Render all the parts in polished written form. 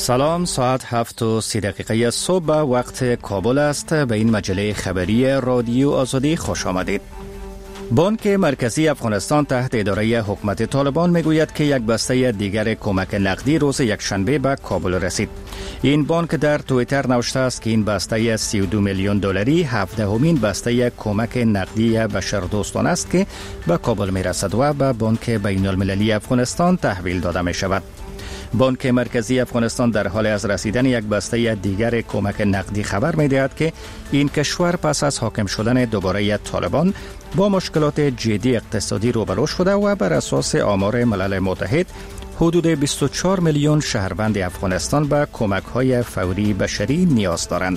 سلام، ساعت 7:30 صبح وقت کابل است. به این مجله خبری رادیو آزادی خوش آمدید. بانک مرکزی افغانستان تحت اداره حکومت طالبان میگوید که یک بسته دیگر کمک نقدی روز یکشنبه به کابل رسید. این بانک در توییتر نوشته است که این بسته 32 میلیون دلاری 17مین بسته کمک نقدی بشردوستانه است که به کابل میرسد و به بانک بین المللی افغانستان تحویل داده می شود. بانک مرکزی افغانستان در حال از رسیدن یک بسته دیگر کمک نقدی خبر می‌دهد که این کشور پس از حاکم شدن دوباره طالبان با مشکلات جدی اقتصادی روبرو شده و بر اساس آمار ملل متحد حدود 24 میلیون شهروند افغانستان به کمک‌های فوری بشری نیاز دارند.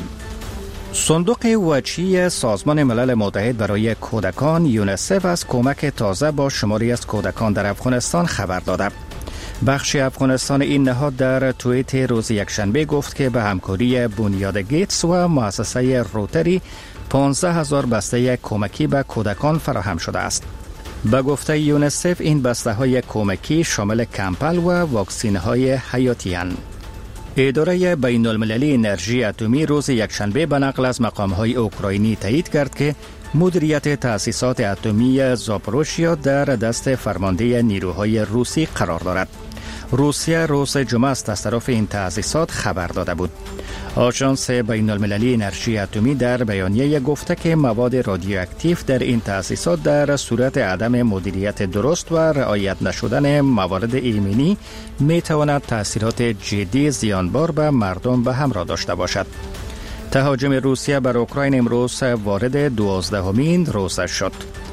صندوق وجهی سازمان ملل متحد برای کودکان یونیسف از کمک تازه با شماری از کودکان در افغانستان خبر داده. بخش افغانستان این نهاد در توییت روز یکشنبه گفت که به همکاری بنیاد گیتس و مؤسسه روتری 15,000 بسته کمکی به کودکان فراهم شده است. به گفته یونیسف این بسته های کمکی شامل کمپل و واکسین های حیاتی اند. اداره بین المللی انرژی اتمی روز یکشنبه به نقل از مقام های اوکراینی تایید کرد که مدیریت تأسیسات اتمی زاپوروژیا در دست فرمانده نیروهای روسی قرار دارد. روسیه روز جمعه از طرف این تأسیسات خبر داده بود. آژانس بین المللی انرژی اتمی در بیانیه گفته که مواد رادیواکتیو در این تأسیسات در صورت عدم مدیریت درست و رعایت نشدن موارد ایمنی می تواند تأثیرات جدی زیانبار به مردم به همراه داشته باشد. تهاجم روسیه بر اوکراین امروز وارد 12مین روزش شد.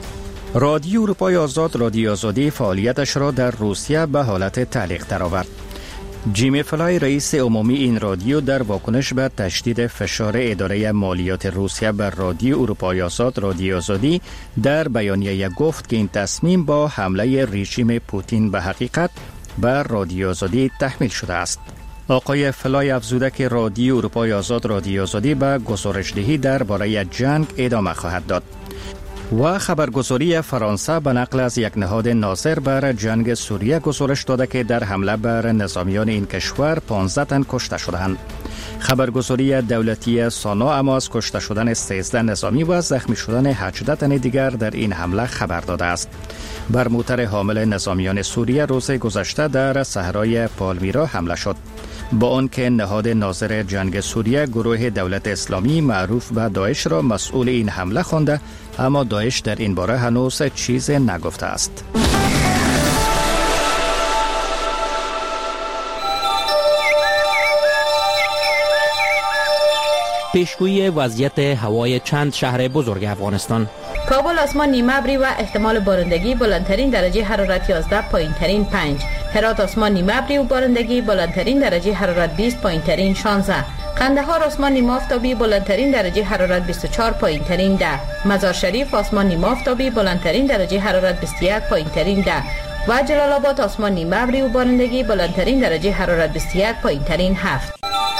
رادیو اروپای آزاد رادیو آزادی فعالیتش را در روسیه به حالت تعلیق درآورد. جیمی فلای رئیس عمومی این رادیو در واکنش به تشدید فشار اداره مالیات روسیه بر رادیو اروپای آزاد رادیو آزادی در بیانیه گفت که این تصمیم با حمله رژیم پوتین به حقیقت بر رادیو آزادی تحمیل شده است. آقای فلای افزوده که رادیو اروپای آزاد رادیو آزادی به گزارش‌دهی درباره جنگ ادامه خواهد داد. و خبرگزاری فرانسه به نقل از یک نهاد ناظر بر جنگ سوریه گزارش داده که در حمله بر نظامیان این کشور 15 تن کشته شدند. خبرگزاری دولتی سانا اما از کشته شدن 13 نظامی و زخمی شدن 18 تن دیگر در این حمله خبر داده است. بر موتر حامل نظامیان سوریه روز گذشته در صحرای پالمیرا حمله شد. با آنکه نهاد ناظر جنگ سوریه گروه دولت اسلامی معروف به داعش را مسئول این حمله خوانده، اما داعش در این باره هنوز چیز نگفته است. پیشگویی وضعیت هوای چند شهر بزرگ افغانستان. کابل آسمان نیمه ابری و احتمال بارندگی، بلندترین درجه حرارت 11، پایینترین 5. هرات آسمان نیمه ابری و بارندگی، بلندترین درجه حرارت 20، پایینترین 16. قندهار آسمان نیمه آفتابی، بلندترین درجه حرارت 24، پایینترین 10. مزار شریف آسمان نیمه آفتابی، بلندترین درجه حرارت 21، پایینترین 10. و جلال آباد آسمان نیمه ابری و بارندگی، بلندترین درجه حرارت 21، پایینترین 7.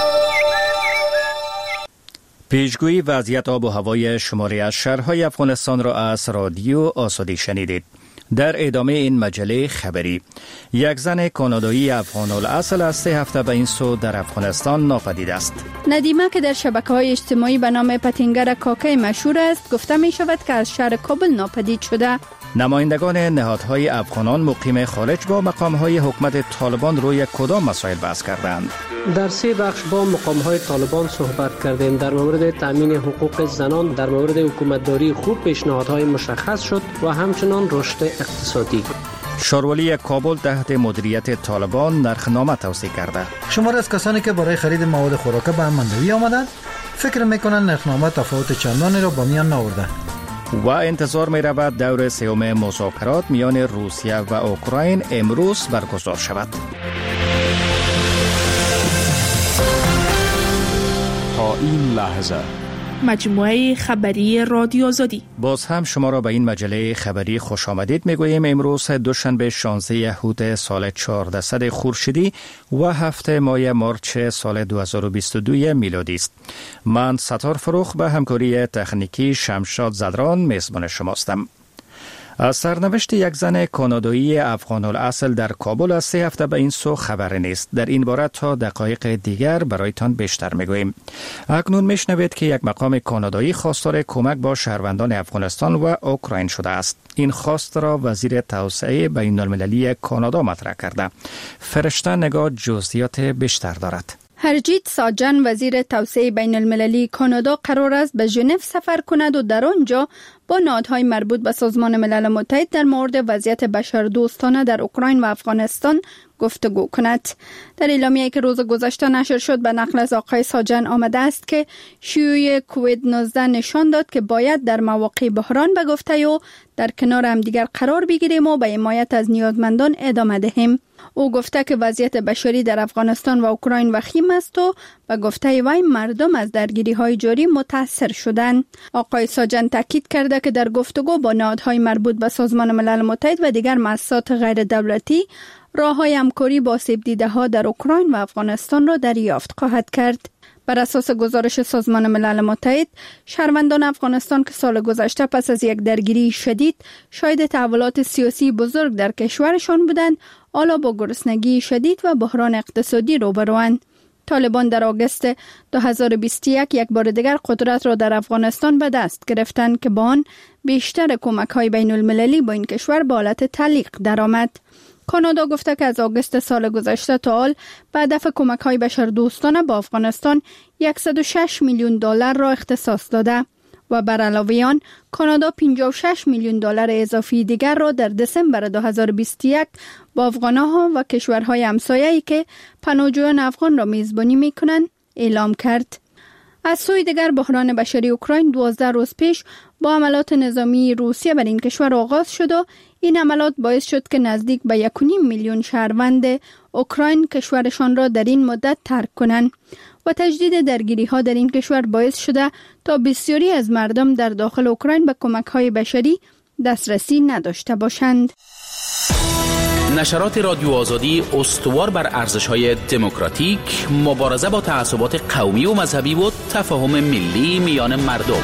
پیشگویی وضعیت آب و هوای شماری از شهرهای افغانستان را از رادیو آزادی شنیدید. در ادامه این مجله خبری، یک زن کانادایی افغان الاصل از 3 هفته به این سو در افغانستان ناپدید است. ندیمه که در شبکه‌های اجتماعی به نام پتینگر کاکای مشهور است، گفته می شود که از شهر کابل ناپدید شده. نمایندگان نهادهای افغانان مقیم خارج با مقامهای حکومت طالبان روی کدام مسائل بحث کردند؟ در 3 بخش با مقامهای طالبان صحبت کردیم. در مورد تامین حقوق زنان، در مورد حکومتداری خوب پیشنهادهای مشخص شد و همچنان رشد اقتصادی. شاروالی کابل تحت مدیریت طالبان نرخنامه توصیه کرده. شمار از کسانی که برای خرید مواد خوراکه به ماندوی آمدند فکر میکنند نرخنامه تفاوت چندانی را با میان نآورده. و انتظار می رود دور سوم مذاکرات میان روسیه و اوکراین امروز برگزار شود. تا این لحظه مجموعه خبری رادیو آزادی. باز هم شما را به این مجله خبری خوش آمدید میگوییم. امروز دوشنبه 16 یهود سال 1400 خورشیدی و 7 ماه مارچ سال 2022 میلادی است. من ستار فروخ به همکاری تکنیکی شمشاد زدران میزبان شماستم. از سرنوشت یک زن کانادایی افغان الاصل در کابل از 3 هفته به این سو خبر نیست. در این باره تا دقایق دیگر برایتان بیشتر میگوییم. اکنون میشنوید که یک مقام کانادایی خواستار کمک با شهروندان افغانستان و اوکراین شده است. این خواست را وزیر توسعه بین المللی کانادا مطرح کرده. فرشته نگاه جزئیات بیشتر دارد. هرجیت ساجن وزیر توسعه بین المللی کانادا قرار است به ژنو سفر کند و در آنجا با نهادهای مربوط به سازمان ملل متحد در مورد وضعیت بشردوستانه در اوکراین و افغانستان گفتگو کند. در اعلامیه‌ای که روز گذشته نشر شد به نقل از آقای ساجن آمده است که شیوع کووید 19 نشان داد که باید در مواقع بحران به گفته او در کنار همدیگر قرار بگیریم و به حمایت از نیازمندان ادامه دهیم. او گفته که وضعیت بشری در افغانستان و اوکراین وخیم است و به گفته وی مردم از درگیری‌های جاری متاثر شدند. آقای ساجن تاکید کرده که در گفتگو با نهادهای مربوط به سازمان ملل متحد و دیگر مؤسسات غیر دولتی راه‌های همکاری با آسیب دیده‌ها در اوکراین و افغانستان را دریافت خواهد کرد. بر اساس گزارش سازمان ملل متحد، شهروندان افغانستان که سال گذشته پس از یک درگیری شدید شاهد تحولات سیاسی بزرگ در کشورشان بودند، حالا با گرسنگی شدید و بحران اقتصادی روبروند. طالبان در آگوست 2021 یک بار دیگر قدرت را در افغانستان به دست گرفتند که با آن بیشتر کمک‌های بین المللی با این کشور به حالت تعلیق درآمد. کانادا گفته که از آگوست سال گذشته تا حال به هدف کمک‌های بشردوستانه با افغانستان 106 میلیون دلار را اختصاص داده و بر علاوه آن کانادا 56 میلیون دلار اضافی دیگر را در دسامبر 2021 با افغان‌ها و کشورهای همسایه‌ای که پناهجویان افغان را میزبانی می‌کنند اعلام کرد. از سوی دیگر بحران بشری اوکراین 12 روز پیش با حملات نظامی روسیه بر این کشور آغاز شد و این حملات باعث شد که نزدیک به 1.5 میلیون شهروند اوکراین کشورشان را در این مدت ترک کنند و تجدید درگیری‌ها در این کشور باعث شده تا بسیاری از مردم در داخل اوکراین به کمک‌های بشری دسترسی نداشته باشند. نشرات رادیو آزادی استوار بر ارزش‌های دموکراتیک، مبارزه با تعصبات قومی و مذهبی و تفاهم ملی میان مردم.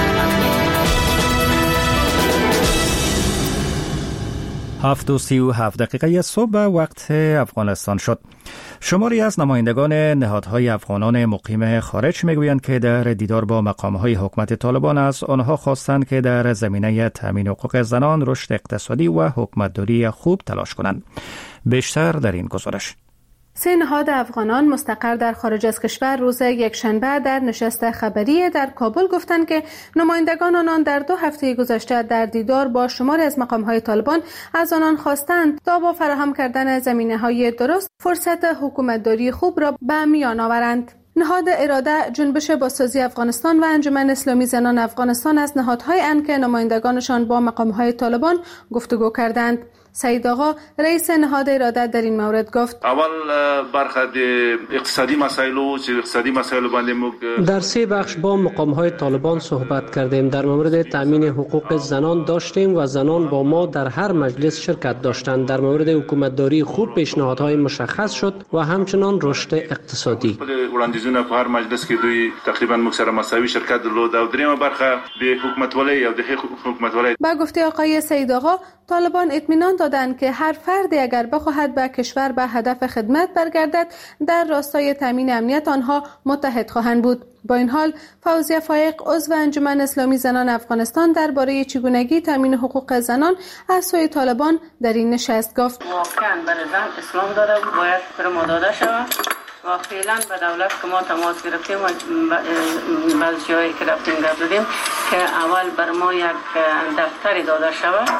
7:37 صبح وقت افغانستان شد. شماری از نمایندگان نهادهای افغانان مقیم خارج میگویند که در دیدار با مقامهای حکومت طالبان از آنها خواستند که در زمینه تامین حقوق زنان، رشد اقتصادی و حکومتداری خوب تلاش کنند. بیشتر در این گزارش. 3 نهاد افغانان مستقر در خارج از کشور روز یکشنبه در نشست خبری در کابل گفتند که نمایندگان آنان در 2 هفته گذشته در دیدار با شماری از مقام‌های طالبان از آنان خواستند تا با فراهم کردن زمینه‌های درست فرصت حکومتداری خوب را به میان آورند. نهاد اراده، جنبش بازسازی افغانستان و انجمن اسلامی زنان افغانستان از نهادهای اند که نمایندگانشان با مقام‌های طالبان گفتگو کردند. سعید آقا رئیس نهاد اراده در این مورد گفت اول برخه اقتصادی مسائل و اقتصادی مسائل باندې در 3 بخش با مقام‌های طالبان صحبت کردیم. در مورد تامین حقوق زنان داشتیم و زنان با ما در هر مجلس شرکت داشتند. در مورد حکومتداری خوب پیشنهادهای مشخص شد و همچنان رشد اقتصادی. وړاندیزونه په هر مجلس کې دوی تقریبا مکسره مساوي شرکت درلود او دریمه برخه د حکومتولۍ او د حکومتولۍ. با گفته آقای سعید آقا، طالبان اطمینان دادند که هر فردی اگر بخواهد به کشور به هدف خدمت برگردد در راستای تامین امنیت آنها متحد خواهند بود. با این حال فوزیه فایق عضو انجمن اسلامی زنان افغانستان درباره چگونگی تامین حقوق زنان از سوی طالبان در این نشست گفت واقعا برای زن اسلام داده بود، باید برای داده شود و فعلا به دولت که ما تماس گرفتیم و بعض جایی که رفتیم دادیم که اول بر ما یک دفتری داده شود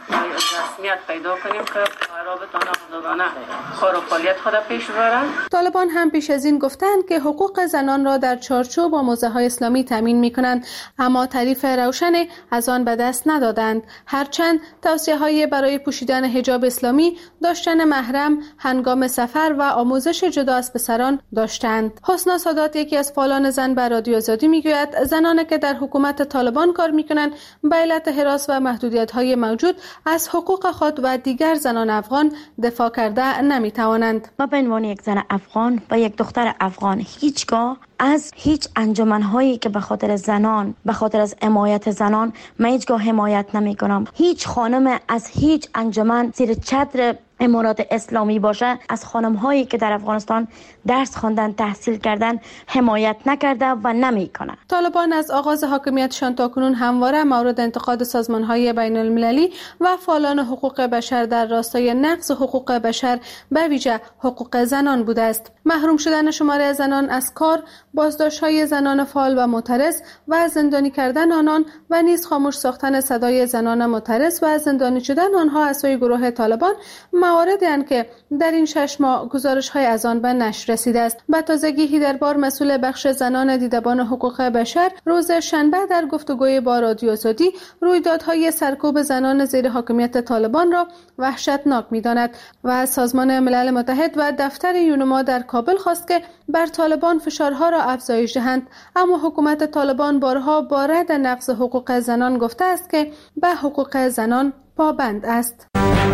رسمیت پیدا کنیم که رابطان آزادانه کار و فعالیت خود پیش ببرند. طالبان هم پیش از این گفتند که حقوق زنان را در چارچوب با موضوعهای اسلامی تامین می‌کنند، اما تعریف روشنی از آن به دست ندادند. هرچند توصیه‌های برای پوشیدن حجاب اسلامی، داشتن محرم هنگام سفر و آموزش جدا از پسران داشتند. حسنا سادات، یکی از فعالان زن به رادیو آزادی میگوید زنانی که در حکومت طالبان کار می‌کنند به علت هراس و محدودیت‌های موجود از حقوق خود و دیگر زنان افغان دفاع دفاع کرده نمیتوانند. ما به عنوان یک زن افغان و یک دختر افغان هیچگاه از هیچ انجمن‌هایی که به خاطر زنان، به خاطر از حمایت زنان، من هیچگاه حمایت نمی‌کنم. هیچ خانم از هیچ انجمن زیر چتر امارات اسلامی باشه از خانم‌هایی که در افغانستان درس خواندن، تحصیل کردن حمایت نکرده و نمی‌کنه. طالبان از آغاز حاکمیتشان تاکنون همواره مورد انتقاد سازمان‌های بین‌المللی و فعالان حقوق بشر در راستای نقض حقوق بشر به ویژه حقوق زنان بوده است. محروم شدن شماری از زنان از کار، بازداشت‌های زنان فعال و معترض و زندانی کردن آنان و نیز خاموش ساختن صدای زنان معترض و زندانی شدن آنها از سوی گروه طالبان مواردی اند که در این 6 ماه گزارش‌های از آن به نشر رسیده است. به تازگی هیدربار مسئول بخش زنان دیدبان حقوق بشر روز شنبه در گفتگوی با رادیو آزادی رویدادهای سرکوب زنان زیر حاکمیت طالبان را وحشتناک می‌داند و از سازمان ملل متحد و دفتر یونما در کابل خواست که بر طالبان فشارها را افزایش دهند. اما حکومت طالبان بارها با رد نقض حقوق زنان گفته است که به حقوق زنان پابند است.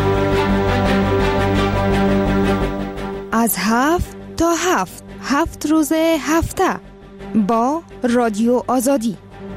از 7 تا 7 روز هفته با رادیو آزادی.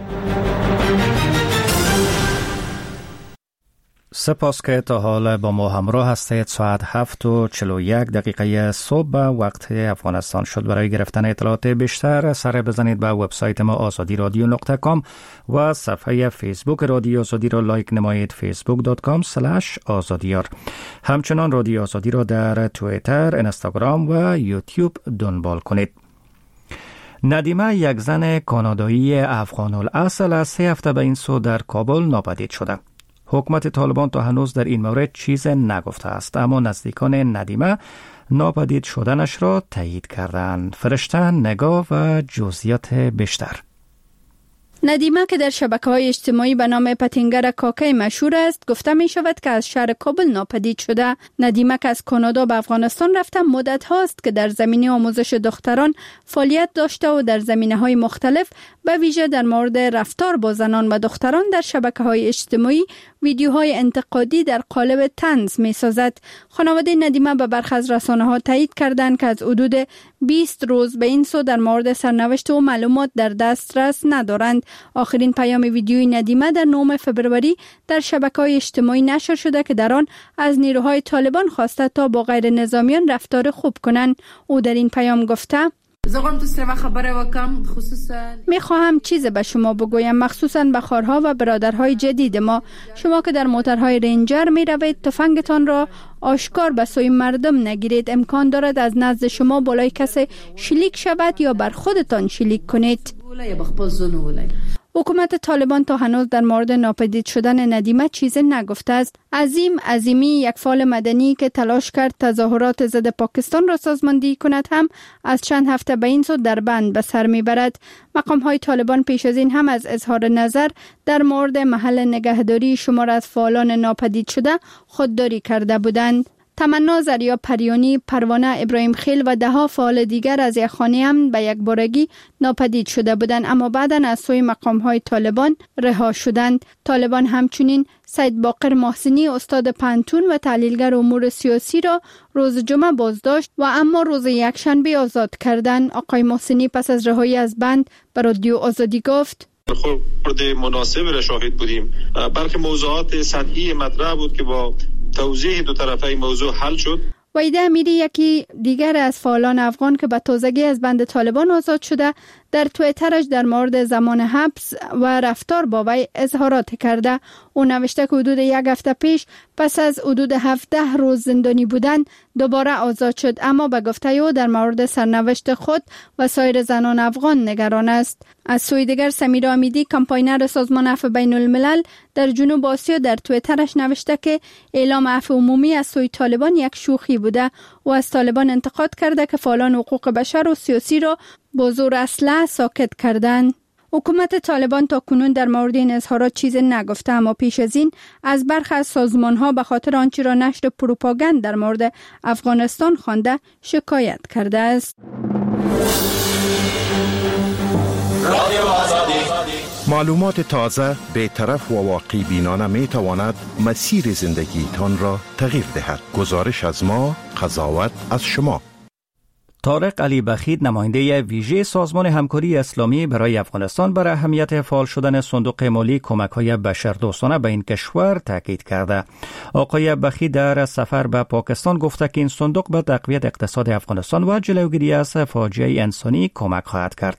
سپاس که تا حال با ما همراه هستید. ساعت 7:41 صبح به وقت افغانستان شد. برای گرفتن اطلاعات بیشتر سر بزنید به وبسایت ما azadiradio.com و صفحه فیسبوک رادیو آزادی را لایک نمایید facebook.com/azadiyar. همچنان رادیو آزادی را در توییتر، اینستاگرام و یوتیوب دنبال کنید. ندیمه، یک زن کانادایی افغان الاصل از 3 هفته به این سو در کابل ناپدید شده. حکومت طالبان تا هنوز در این مورد چیز نگفته است، اما نزدیکان ندیمه ناپدید شدنش را تایید کردند. فرشته نگاه و جزئیات بیشتر. ندیمه که در شبکه‌های اجتماعی به نام پتینگر کاکای مشهور است، گفته می شود که از شهر کابل ناپدید شده. ندیمه که از کانادا به افغانستان رفته مدت هاست که در زمینه آموزش دختران فعالیت داشته و در زمینه‌های مختلف به ویژه در مورد رفتار با زنان و دختران در شبکه‌های اجتماعی ویدیوهای انتقادی در قالب طنز می‌سازد. خانواده ندیمه به برخی از رسانه‌ها تایید کردند که از حدود 20 روز به این سو در مورد سرنوشت و معلومات در دسترس ندارند. آخرین پیام ویدیوی ندیمه در 9 فبروری در شبکه‌های اجتماعی نشر شده که در آن از نیروهای طالبان خواسته تا با غیر نظامیان رفتار خوب کنند. او در این پیام گفته: میخواهم چیز به شما بگویم، مخصوصاً به خواهرها و برادرهای جدید ما. شما که در موترهای رنجر می روید، تفنگتان را آشکار به سوی مردم نگیرید. امکان دارد از نزد شما بالای کسی شلیک شود یا بر خودتان شلیک کنید. حکومت طالبان تا هنوز در مورد ناپدید شدن ندیمه چیزی نگفته است. عظیم عظیمی، یک فعال مدنی که تلاش کرد تظاهرات ضد پاکستان را سازماندهی کند، هم از چند هفته به این سو در بند به سر میبرد. مقام‌های طالبان پیش از این هم از اظهار نظر در مورد محل نگهداری شمار از فعالان ناپدید شده خودداری کرده بودند. تمنا زریا پریانی، پروانه ابراهیم خیل و دهها فعال دیگر از یک خانه هم به یک بارگی ناپدید شده بودند، اما بعداً از سوی مقام‌های طالبان رها شدند. طالبان همچنین سید باقر محسنی، استاد پانتون و تحلیلگر امور سیاسی را روز جمعه بازداشت و اما روز یکشنبه آزاد کردند. آقای محسنی پس از رهایی از بند به رادیو آزادی گفت: خود مناسب را شاهد بودیم. بلکه موضوعات سطحی مطرح بود که با توضیح دو طرفه این موضوع حل شد. وحیده امیری، یکی دیگر از فعالان افغان که به تازگی از بند طالبان آزاد شده، در توییترش در مورد زمان حبس و رفتار با وی اظهارات کرده. او نوشته که حدود یک هفته پیش پس از حدود 17 روز زندانی بودن دوباره آزاد شد، اما به گفته او در مورد سرنوشت خود و سایر زنان افغان نگران است. از سوی دیگر سمیرا امیدی، کمپاینر سازمان عفو بین الملل در جنوب آسیا، در توییترش نوشته که اعلام عفو عمومی از سوی طالبان یک شوخی بوده و از طالبان انتقاد کرده که فعالان حقوق بشر و سیاسی را با زور اسلحه ساکت کردند. حکومت طالبان تا کنون در مورد این اظهارات چیزی نگفته، اما پیش از این از برخی از سازمان‌ها به خاطر آنچه را نشر پروپاگاند در مورد افغانستان خوانده شکایت کرده است. معلومات تازه، بی‌طرف و واقعی بینانه می تواند مسیر زندگی تان را تغییر دهد. گزارش از ما، قضاوت از شما. طارق علی بخیت، نماینده ویژه سازمان همکاری اسلامی برای افغانستان، بر اهمیت فعال شدن صندوق مالی کمک‌های بشردوستانه به این کشور تاکید کرده. آقای بخیت در سفر به پاکستان گفته که این صندوق به تقویت اقتصاد افغانستان و جلوگیری از فاجعه انسانی کمک خواهد کرد.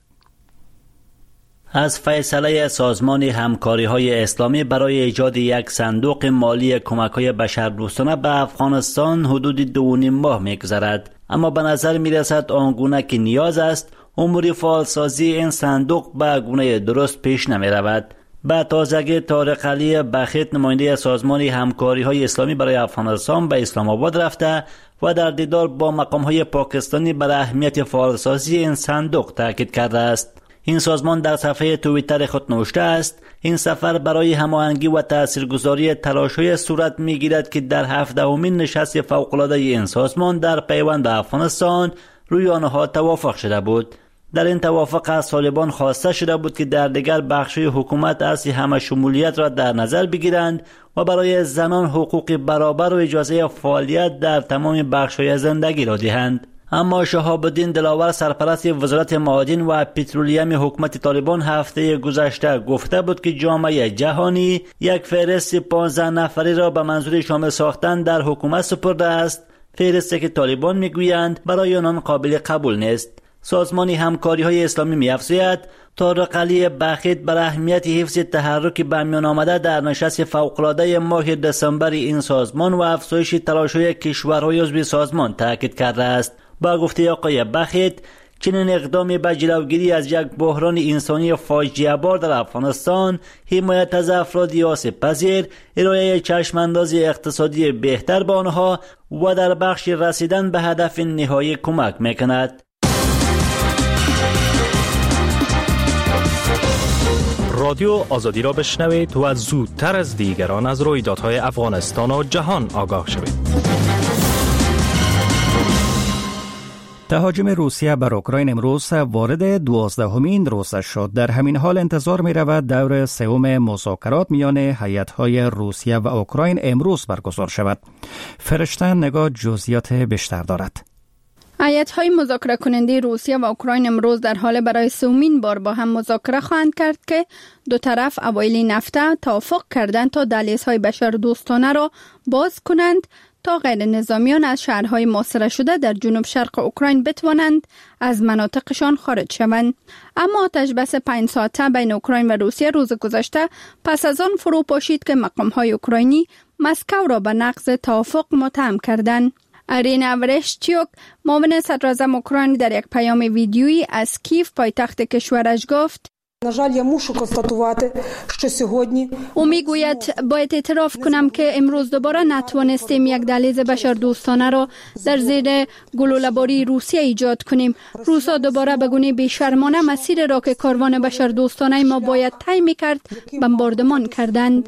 از فیصله سازمان همکاری‌های اسلامی برای ایجاد یک صندوق مالی کمک‌های بشردوستانه به افغانستان حدود 2.5 ماه می‌گذرد، اما به نظر می‌رسد آنگونه که نیاز است امور فعالسازی این صندوق به گونه درست پیش نمی‌رود. به تازگی طارق علی بخیت، نماینده سازمان همکاری‌های اسلامی برای افغانستان، به اسلام آباد رفته و در دیدار با مقام‌های پاکستانی بر اهمیت فعالسازی این صندوق تاکید کرده است. این سازمان در صفحه توییتر خود نوشته است: این سفر برای هماهنگی و تاثیرگذاری تلاش‌های صورت می‌گیرد که در 17مین نشست فوق‌العاده این سازمان در پیوند به افغانستان روی آنها توافق شده بود. در این توافق از طالبان خواسته شده بود که در دیگر بخش‌های حکومت اصل همه شمولیت را در نظر بگیرند و برای زنان حقوق برابر و اجازه فعالیت در تمام بخش‌های زندگی را دهند. اما شهاب الدین دلاور، سرپرست وزارت معادن و پترولیم حکومت طالبان، هفته گذشته گفته بود که جامعه جهانی یک فهرست 15 نفری را به منظور شامل ساختن در حکومت سپرده است، فهرستی که طالبان میگویند برای آنان قابل قبول نیست. سازمان همکاری‌های اسلامی می‌افزاید طارق علی بخیت بر اهمیت حفظ تحرک به میان آمده در نشست فوق‌العاده ماه دسامبر این سازمان و افزایش تلاش‌های کشورهای عضو سازمان تاکید کرده است. با گفته آقای بخیت، چنین اقدامی به جلوگیری از یک بحران انسانی فاجعه بار در افغانستان، حمایت از افراد آسیب پذیر، ارائه چشمانداز اقتصادی بهتر به آنها و در بخش رسیدن به هدف نهایی کمک میکند. رادیو آزادی را بشنوید و زودتر از دیگران از رویدادهای افغانستان و جهان آگاه شوید. تهاجم روسیه بر اوکراین امروز وارد 12مین روز شد. در همین حال انتظار می رود دور سوم مذاکرات میان هیئت‌های روسیه و اوکراین امروز برگزار شود. فرشته نگاه جزئیات بیشتر دارد. هیئت‌های مذاکره کننده روسیه و اوکراین امروز در حال برای سومین بار با هم مذاکره خواهند کرد که دو طرف اوایل هفته توافق کردند تا دهلیزهای بشردوستانه را باز کنند تا غیر نظامیان از شهرهای محاصره شده در جنوب شرق اوکراین بتوانند از مناطقشان خارج شوند. اما آتش بس 5 ساعته بین اوکراین و روسیه روز گذشته پس از آن فرو پاشید که مقام‌های اوکراینی مسکو را به نقض توافق متهم کردند. ارینا ورشچیوک، معاون صدراعظم اوکراین، در یک پیام ویدیویی از کیف پایتخت کشورش گفت: او میگوید باید اعتراف کنم که امروز دوباره نتوانستیم یک دهلیز بشردوستانه را در زیر گلوله‌باری روسیه ایجاد کنیم. روسا دوباره به گونه بیشرمانه مسیر را که کاروان بشردوستانه ما باید طی می‌کرد بمباردمان کردند.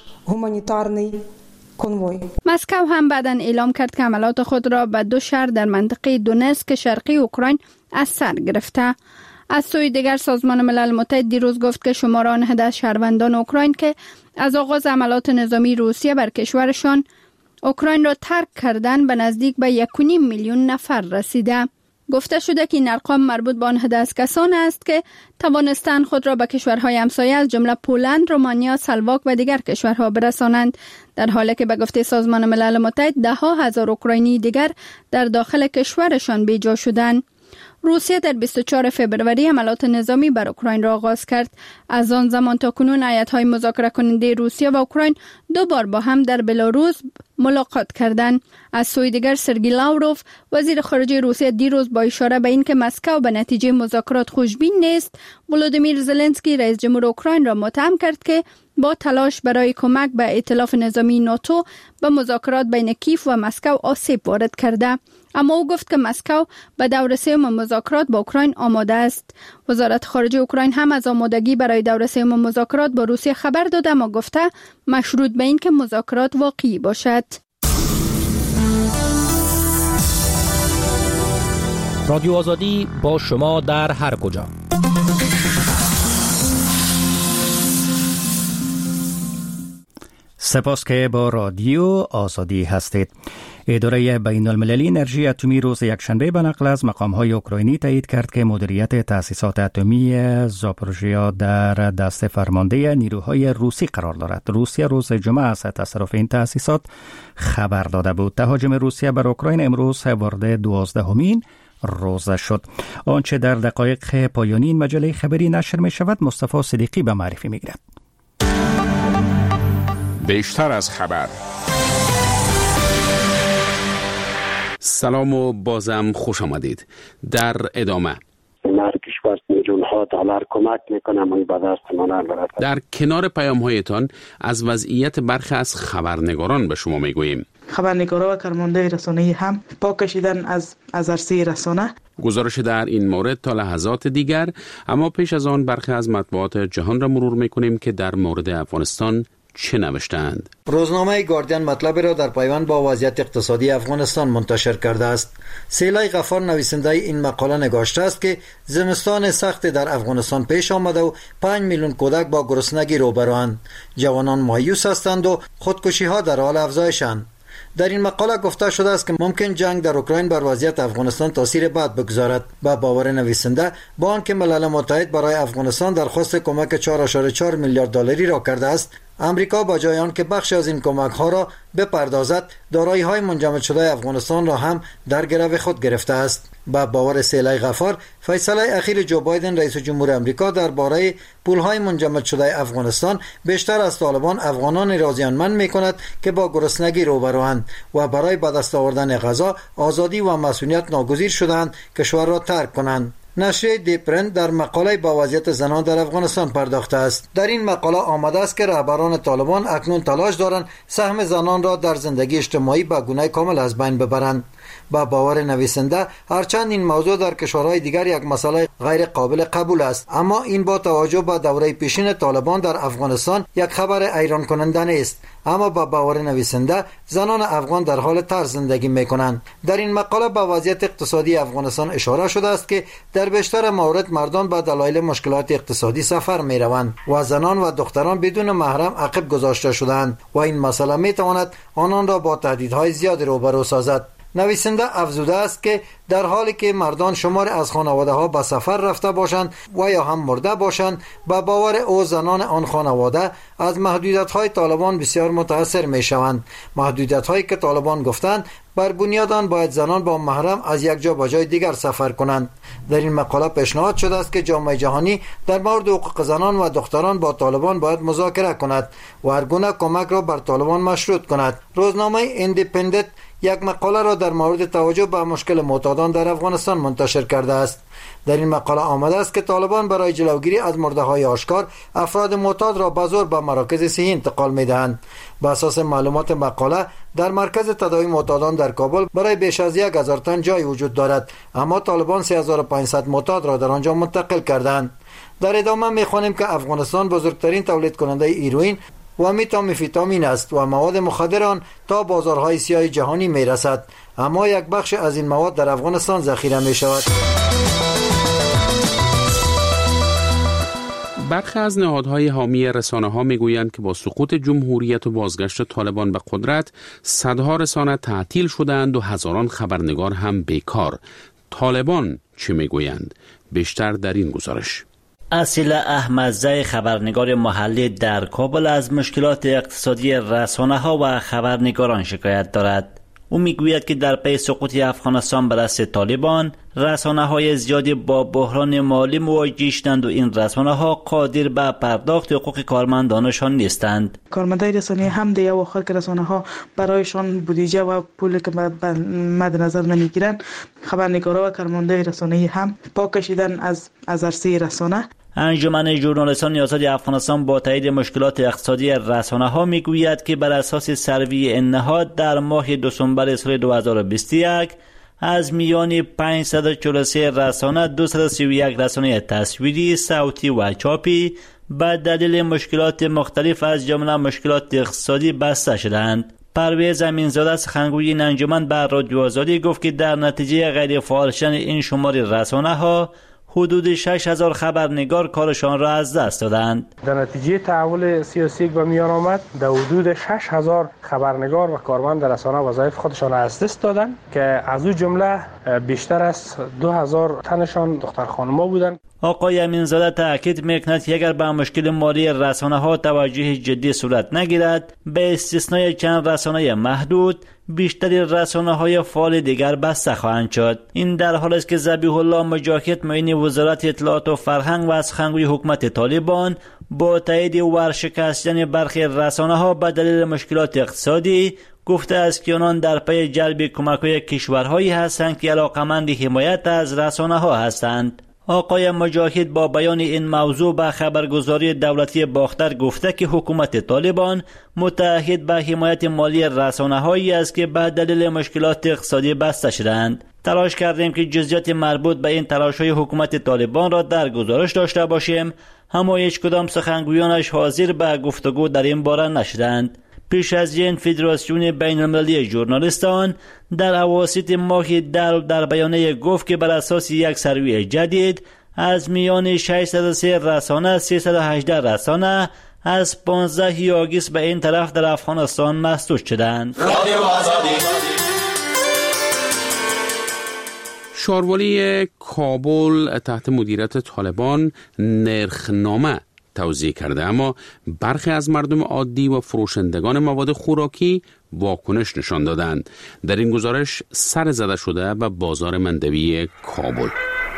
مسکو هم بعداً اعلام کرد که حملات خود را به 2 شهر در منطقه دونتسک شرقی اوکراین از سر گرفته. از سوی دیگر سازمان ملل متحد دیروز گفت که شمار آن از شهروندان اوکراین که از آغاز حملات نظامی روسیه بر کشورشان اوکراین را ترک کردن به نزدیک به 1.5 میلیون نفر رسیده. گفته شده که این ارقام مربوط به آن از کسان است که توانستند خود را به کشورهای همسایه از جمله پولند، رومانیا، سلواک و دیگر کشورها برسانند، در حالی که به گفته سازمان ملل متحد 10,000 اوکراینی دیگر در داخل کشورشان بیجا شدند. روسیه در 24 فوریه حملات نظامی بر اوکراین را آغاز کرد. از آن زمان تا کنون هیئت‌های مذاکره کننده روسیه و اوکراین 2 بار با هم در بلاروس ملاقات کردند. از سوی دیگر سرگئی لاوروف، وزیر خارجه روسیه، دیروز با اشاره به اینکه مسکو به نتیجه مذاکرات خوشبین نیست، ولودیمیر زلنسکی رئیس جمهور اوکراین را متهم کرد که با تلاش برای کمک به ائتلاف نظامی ناتو به مذاکرات بین کیف و مسکو آسیب وارد کرده. اما او گفت که مسکو به دور سوم مذاکرات با اوکراین آماده است. وزارت خارجه اوکراین هم از آمادگی برای دور سوم مذاکرات با روسیه خبر داده، اما گفته مشروط به این که مذاکرات واقعی باشد. رادیو آزادی با شما در هر کجا. سپاس که با رادیو آزادی هستید. اداره بین المللی انرژی اتمی روز یکشنبه به نقل از مقام‌های اوکراینی تایید کرد که مدیریت تأسیسات اتمی زاپوروژیا در دست فرمانده نیروهای روسی قرار دارد. روسیه روز جمعه از تصرف این تأسیسات خبر داده بود. تهاجم روسیه بر اوکراین امروز وارد 12مین روز شد. آنچه در دقایق پایانی این مجله خبری نشر می شود مصطفی صدیقی به معرفی می گیرد. بیشتر از خبر. سلام و بازم خوش آمدید. در ادامه مرگش باز میلیون ها دلار کمک میکنم و به دست ما نرسد. در کنار پیام هایتان از وضعیت برخی از خبرنگاران به شما میگوییم. خبرنگارا و کارمندای رسانه‌ای هم پا کشیدن از عرصه رسانه. گزارش در این مورد تا لحظات دیگر، اما پیش از آن برخی از مطبوعات جهان را مرور میکنیم که در مورد افغانستان چه نوشتند. روزنامه گاردین مطلب را در پیوند با وضعیت اقتصادی افغانستان منتشر کرده است. سیلای غفار نویسنده این مقاله نگاشته است که زمستان سخت در افغانستان پیش آمده و 5 میلیون کودک با گرسنگی روبروند. جوانان مایوس هستند و خودکشی ها در حال افزایشند. در این مقاله گفته شده است که ممکن جنگ در اوکراین بر وضعیت افغانستان تاثیر بد بگذارد. با باور نویسنده با آنکه ملل متحد برای افغانستان درخواست کمک 4.4 میلیارد دلاری را کرده است، امریکا با جای آنکه بخش از این کمک ها را بپردازد، دارایی‌های منجمد شده افغانستان را هم در گرو خود گرفته است. با باور سیلای غفار، فیصله اخیر جو بایدن رئیس جمهور امریکا درباره پول‌های منجمد شده افغانستان بیشتر از طالبان افغانان را زیانمند می‌کند که با گرسنگی روبروند و برای به دست آوردن غذا، آزادی و مسئولیت ناگزیر شدند کشور را ترک کنند. نشریه دیپرنت در مقاله با وضعیت زنان در افغانستان پرداخته است. در این مقاله آمده است که رهبران طالبان اکنون تلاش دارند سهم زنان را در زندگی اجتماعی به گونه کامل از بین ببرند. با باور نویسنده هرچند این موضوع در کشورهای دیگر یک مسئله غیر قابل قبول است، اما این با توجه به دوره پیشین طالبان در افغانستان یک خبر حیران کننده نیست. اما با باور نویسنده زنان افغان در حال طرز زندگی میکنند. در این مقاله به وضعیت اقتصادی افغانستان اشاره شده است که در بیشتر موارد مردان به دلایل مشکلات اقتصادی سفر میروند و زنان و دختران بدون محرم عقب گذاشته شدند و این مسئله میتواند آنان را با تهدیدهای زیاد روبرو سازد. نویسنده افزوده است که در حالی که مردان شمار از خانواده ها به سفر رفته باشند و یا هم مرده باشند، به باور او زنان آن خانواده از محدودیت های طالبان بسیار متاثر می شوند. محدودیت هایی که طالبان گفتند بر بنیاد آن باید زنان با محرم از یک جا به جای دیگر سفر کنند. در این مقاله پیشنهاد شده است که جامعه جهانی در مورد حقوق زنان و دختران با طالبان باید مذاکره کند و هر گونه کمک را بر طالبان مشروط کند. روزنامه ایندیپندنت یک مقاله را در مورد توجه به مشکل معتادان در افغانستان منتشر کرده است. در این مقاله آمده است که طالبان برای جلوگیری از مرده‌های آشکار افراد معتاد را به زور به مراکز صحی انتقال می‌دهند. بر اساس معلومات مقاله در مرکز تداوی معتادان در کابل برای بیش از 1000 تن جای وجود دارد، اما طالبان 3500 معتاد را در آنجا منتقل کردند. در ادامه می‌خوانیم که افغانستان بزرگترین تولید کننده هیروئین و متامفیتامین است و مواد مخدر آن تا بازارهای سیاه جهانی می رسد، اما یک بخش از این مواد در افغانستان ذخیره می شود. برخی از نهادهای حامی رسانه‌ها میگویند که با سقوط جمهوریت و بازگشت طالبان به قدرت، صدها رسانه تعطیل شدند و هزاران خبرنگار هم بیکار. طالبان چه میگویند؟ بیشتر در این گزارش. اصیل احمدزی خبرنگار محلی در کابل از مشکلات اقتصادی رسانه‌ها و خبرنگاران شکایت دارد. او میگوید که در پی سقوط افغانستان به دست طالبان، رسانه‌های زیادی با بحران مالی مواجه شدند و این رسانه‌ها قادر به پرداخت حقوق کارمندانشان نیستند. کارمندای رسانه هم در اواخر که رسانه‌ها برایشان بودجه و پولی که مد نظر نمیگیرند، خبرنگارا و کارمندای رسانه هم پا کشیدن از عرصه رسانه. انجمن ژورنالیستان آزاد افغانستان با تایید مشکلات اقتصادی رسانه‌ها میگوید که بر اساس سروی این نهاد در ماه دسامبر سال 2021 از میان 543 رسانه 231 رسانه تصویری، صوتی و چاپی به دلیل مشکلات مختلف از جمله مشکلات اقتصادی بسته شدند. پرویز امینزاده سخنگوی این انجمن بر رادیو آزادی گفت که در نتیجه غیر فعال شدن این شمار رسانه‌ها، حدود 6000 خبرنگار کارشان را از دست دادند. در نتیجه تحول سیاسی که به میان آمد در حدود 6000 خبرنگار و کارمند رسانه وظایف خودشان را از دست دادند که از او جمله بیشتر از 2000 تنشان دختر خانم‌ها بودند. آقای امینزاده تاکید میکند که اگر به مشکل مالی رسانه ها توجه جدی صورت نگیرد، به استثنای چند رسانه محدود، بیشتری رسانه های فعال دیگر بسته خواهند شد. این در حالی است که ذبیح الله مجاهد معین وزارت اطلاعات و فرهنگ و از سخنگوی حکومت طالبان با تایید ورشکستن برخی رسانه ها به دلیل مشکلات اقتصادی گفته است که آنان در پی جلب کمک‌های کشورهایی هستند که علاقمند حمایت از رسانه ها هستند. آقای مجاهد با بیان این موضوع به خبرگزاری دولتی باختر گفته که حکومت طالبان متعهد به حمایت مالی رسانه‌هایی است که به دلیل مشکلات اقتصادی بسته شدند. تلاش کردیم که جزئیات مربوط به این تلاش‌های حکومت طالبان را در گزارش داشته باشیم، اما هیچ کدام سخنگویانش حاضر به گفتگو در این باره نشدند. پیش از این فدراسیون بین‌المللی ژورنالیستان در اواسط ماه در بیانیه گفت که بر اساس یک سروی جدید از میان 603 رسانه 318 رسانه از 15 آگوست به این طرف در افغانستان مسدود شدند. شاروالی کابل تحت مدیریت طالبان نرخنامه توزیع کرده، اما برخی از مردم عادی و فروشندگان مواد خوراکی واکنش نشان دادند. در این گزارش سر زده شده به بازار مندوی کابل.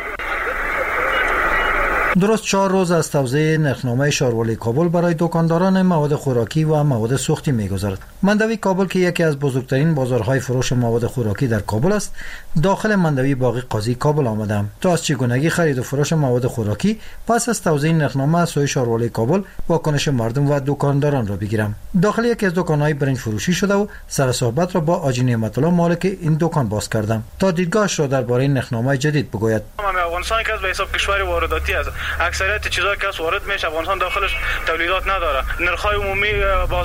درست 4 روز از توزیع نرخنامه شاروالی کابل برای دکانداران مواد خوراکی و مواد سوختی می‌گذرد. مندوی کابل که یکی از بزرگترین بازارهای فروش مواد خوراکی در کابل است، داخل مندوی باقی قاضی کابل آمدم تا از چگونگی خرید و فروش مواد خوراکی پس از توزیع نرخنامه از سوی شاروالی کابل واکنش مردم و دکانداران را بگیرم. داخل یکی از دکان‌های برنج فروشی شده و سر صحبت را با آجی نعمت الله مالک این دکان باز کردم تا دیدگاهش را درباره نرخنامه جدید بگوید. افغانستان که از به حساب کشور وارداتی است، اکثریت چیزایی که وارد میشه افغانستان داخلش تولیدات نداره. نرخ‌های عمومی